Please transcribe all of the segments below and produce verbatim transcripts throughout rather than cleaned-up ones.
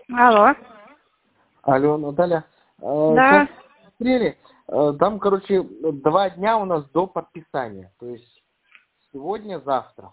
Алло. Алло, Наталья. Э, Да. Сейчас смотрели, э, там, короче, два дня у нас до подписания. То есть сегодня, завтра.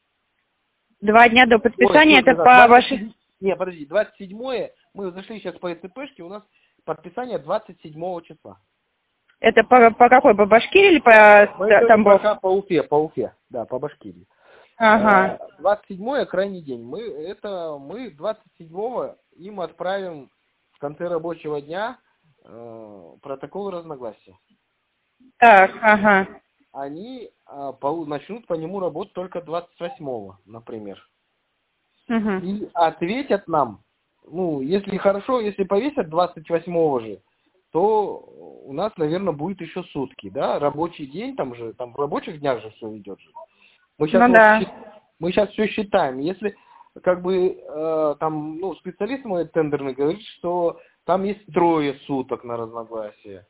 Два дня до Ой, подписания, это сегодня, по завтра. вашей... двадцать седьмое. Не, подожди, двадцать седьмое. Мы зашли сейчас по СТПшке, у нас подписание двадцать седьмого числа. Это по, по какой? По Башкирии или по Мы Т- говорим Тамбов? пока по Уфе, по Уфе, да, по Башкирии. Ага. двадцать седьмое крайний день. Мы это мы двадцать седьмого им отправим в конце рабочего дня э, протокол разногласия. Так, ага. Они э, по- начнут по нему работать только двадцать восьмого, например. Угу. И ответят нам, ну, если хорошо, если повесят двадцать восьмого же, то у нас, наверное, будет еще сутки, да, рабочий день, там же, там в рабочих днях же все идет же. Мы сейчас Ну вот да. щи- мы сейчас все считаем. Если как бы э, там, ну, специалист мой тендерный говорит, что там есть трое суток на разногласие.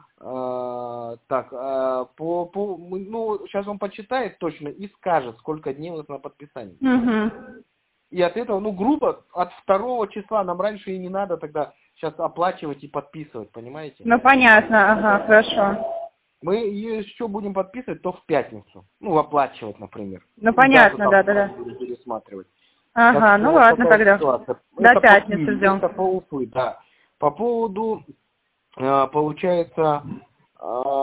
Э, так, э, по, по, мы- ну, сейчас он почитает точно и скажет, сколько дней у нас на подписание. Угу. И от этого, ну, грубо, от второго числа нам раньше и не надо тогда сейчас оплачивать и подписывать, понимаете? Ну понятно, ага, хорошо. Мы еще будем подписывать, то в пятницу. Ну, оплачивать, например. Ну И дату понятно, там да, да, да. будем пересматривать. Так Ага, ну что вот ладно такая тогда. ситуация. До Это по пятницы Киеву, ждем. это по Уфы, да. По поводу, э, получается, э,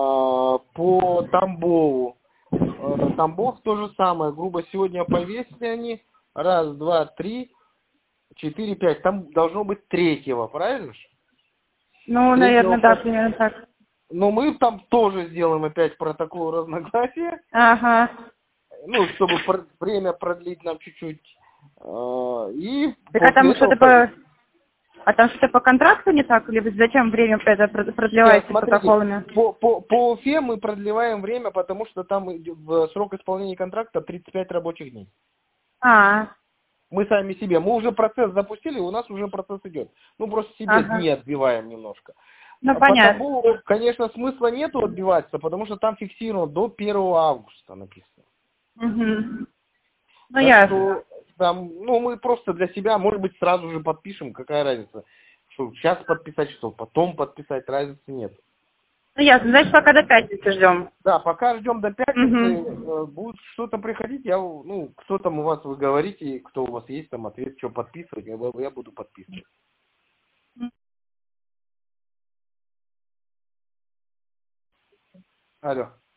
по Тамбову. Э, Тамбов то же самое. Грубо сегодня повесили они. Раз, два, три, четыре, пять. Там должно быть третьего, правильно же? Ну, Третьего. наверное, да, примерно так. Но мы там тоже сделаем опять протокол разногласия. Ага. Ну, чтобы пр- время продлить нам чуть-чуть. Э, И Так а после там этого... что-то по... А там что-то по контракту не так? Или вы зачем время это прод- Нет, продлеваете смотрите, протоколами? по, по, по Уфе мы продлеваем время, потому что там идет- в срок исполнения контракта тридцать пять рабочих дней. А, Мы сами себе, мы уже процесс запустили, у нас уже процесс идет. Ну, просто себе ага. дни отбиваем немножко. Ну, А по понятно. Тамбову, конечно, смысла нету отбиваться, потому что там фиксировано до первого августа написано. Угу. Ну, Так ясно. что там, ну, мы просто для себя, может быть, сразу же подпишем, какая разница. Что сейчас подписать, что потом подписать, разницы нет. Ну, ясно. Значит, пока до пятницы ждем. Да, пока ждем до пятницы, Угу. э, будет что-то приходить, я, ну, кто там у вас, вы говорите, кто у вас есть там ответ, что подписывать, я, бу- я буду подписывать. Алло.